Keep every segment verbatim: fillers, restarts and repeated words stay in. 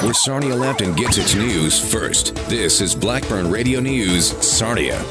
where Sarnia-Lambton gets its news first. This is Blackburn Radio News, Sarnia.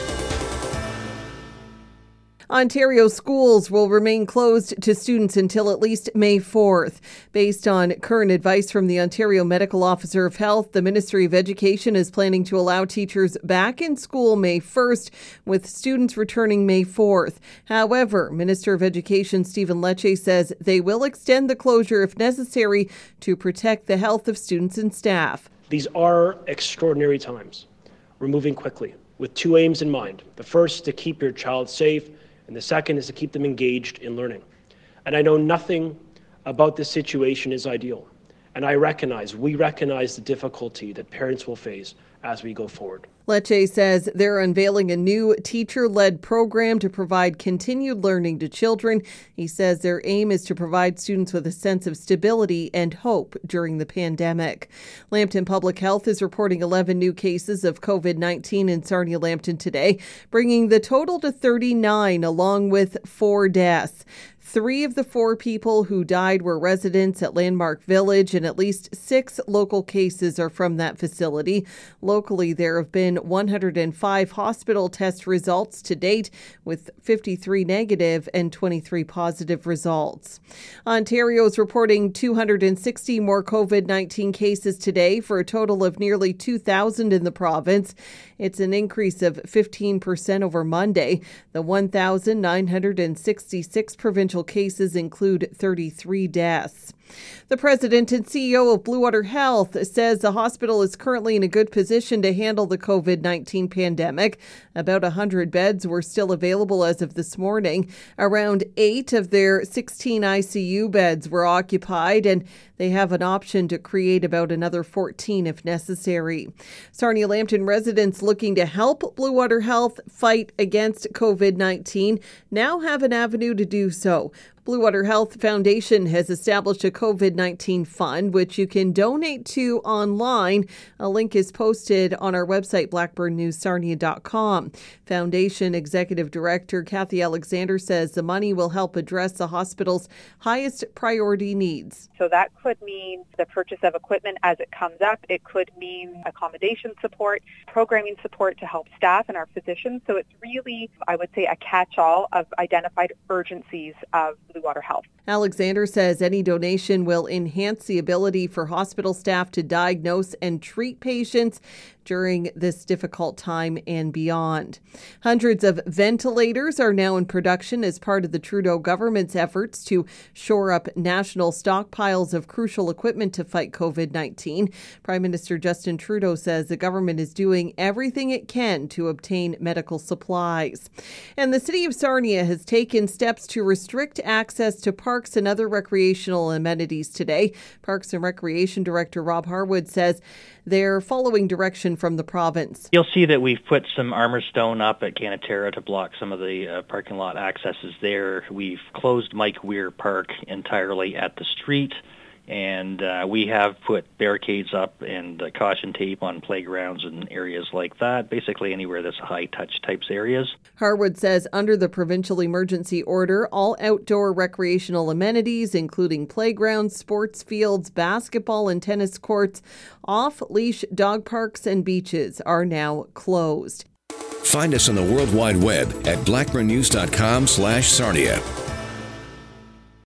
Ontario schools will remain closed to students until at least May fourth. Based on current advice from the Ontario Medical Officer of Health, the Ministry of Education is planning to allow teachers back in school May first, with students returning May fourth. However, Minister of Education Stephen Lecce says they will extend the closure if necessary to protect the health of students and staff. These are extraordinary times. We're moving quickly with two aims in mind. The first, to keep your child safe, and the second is to keep them engaged in learning. And I know nothing about this situation is ideal. And I recognize, we recognize the difficulty that parents will face as we go forward. Lecce says they're unveiling a new teacher-led program to provide continued learning to children. He says their aim is to provide students with a sense of stability and hope during the pandemic. Lambton Public Health is reporting eleven new cases of COVID nineteen in Sarnia-Lambton today, bringing the total to thirty-nine, along with four deaths. Three of the four people who died were residents at Landmark Village, and at least six local cases are from that facility. Locally, there have been one hundred five hospital test results to date, with fifty-three negative and twenty-three positive results. Ontario is reporting two hundred sixty more COVID nineteen cases today, for a total of nearly two thousand in the province. It's an increase of fifteen percent over Monday. The one thousand nine hundred sixty-six provincial cases include thirty-three deaths. The president and C E O of Blue Water Health says the hospital is currently in a good position to handle the COVID nineteen pandemic. About one hundred beds were still available as of this morning. Around eight of their sixteen I C U beds were occupied, and they have an option to create about another fourteen if necessary. Sarnia-Lambton residents looking to help Blue Water Health fight against COVID nineteen now have an avenue to do so. Blue Water Health Foundation has established a COVID nineteen fund, which you can donate to online. A link is posted on our website, blackburn news sarnia dot com. Foundation Executive Director Kathy Alexander says the money will help address the hospital's highest priority needs. So that could mean the purchase of equipment as it comes up. It could mean accommodation support, programming support to help staff and our physicians. So it's really, I would say, a catch-all of identified urgencies of Blue Water Health. Alexander says any donation will enhance the ability for hospital staff to diagnose and treat patients during this difficult time and beyond. Hundreds of ventilators are now in production as part of the Trudeau government's efforts to shore up national stockpiles of crucial equipment to fight COVID nineteen. Prime Minister Justin Trudeau says the government is doing everything it can to obtain medical supplies. And the city of Sarnia has taken steps to restrict access to parks and other recreational amenities today. Parks and Recreation Director Rob Harwood says they're following direction from the province. You'll see that we've put some armor stone up at Canatera to block some of the uh, parking lot accesses there. We've closed Mike Weir Park entirely at the street, and uh, we have put barricades up and uh, caution tape on playgrounds and areas like that, basically anywhere that's high-touch types areas. Harwood says under the provincial emergency order, all outdoor recreational amenities, including playgrounds, sports fields, basketball and tennis courts, off-leash dog parks and beaches are now closed. Find us on the World Wide Web at blackburn news dot com slash Sarnia.